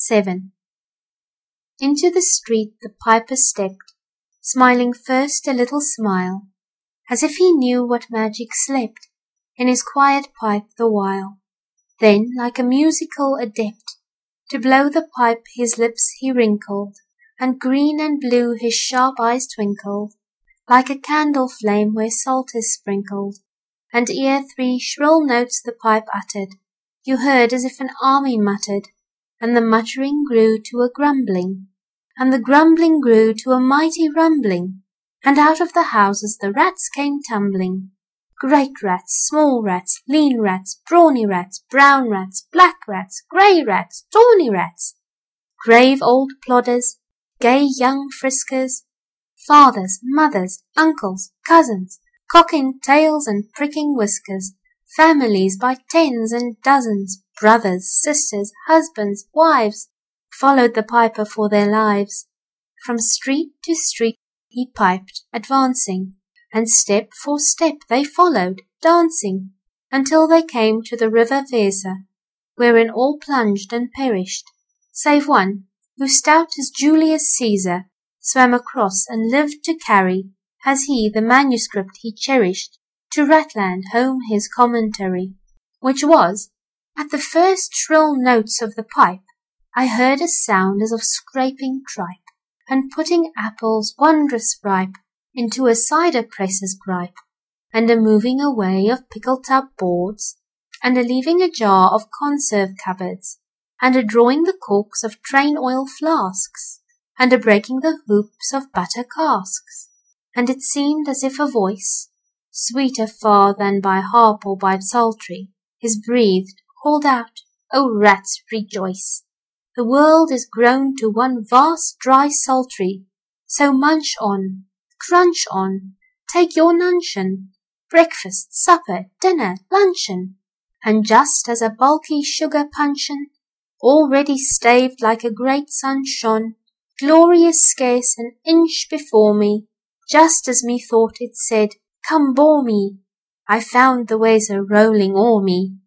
7. Into the street the piper stepped, smiling first a little smile, as if he knew what magic slept in his quiet pipe the while. Then, like a musical adept, to blow the pipe his lips he wrinkled, and green and blue his sharp eyes twinkled, like a candle flame where salt is sprinkled, and ere 3 shrill notes the pipe uttered, you heard as if an army muttered, and the muttering grew to a grumbling, and the grumbling grew to a mighty rumbling, and out of the houses the rats came tumbling. Great rats, small rats, lean rats, brawny rats, brown rats, black rats, grey rats, tawny rats, grave old plodders, gay young friskers, fathers, mothers, uncles, cousins, cocking tails and pricking whiskers, families by tens and dozens, brothers, sisters, husbands, wives, followed the piper for their lives. From street to street he piped, advancing, and step for step they followed, dancing, until they came to the river Weser, wherein all plunged and perished, save one, who stout as Julius Caesar, swam across and lived to carry, as he the manuscript he cherished, to Ratland home his commentary, which was, at the first shrill notes of the pipe, I heard a sound as of scraping tripe, and putting apples wondrous ripe into a cider presser's gripe, and a moving away of pickle tub boards, and a leaving a jar of conserve cupboards, and a drawing the corks of train oil flasks, and a breaking the hoops of butter casks, and it seemed as if a voice, sweeter far than by harp or by psaltery, is breathed, called out, O rats, rejoice! The world is grown to one vast dry sultry, so munch on, crunch on, take your nuncheon, breakfast, supper, dinner, luncheon, and just as a bulky sugar puncheon, already staved like a great sun shone, glorious scarce an inch before me, just as methought it said, come bore me, I found the Weser rolling o'er me.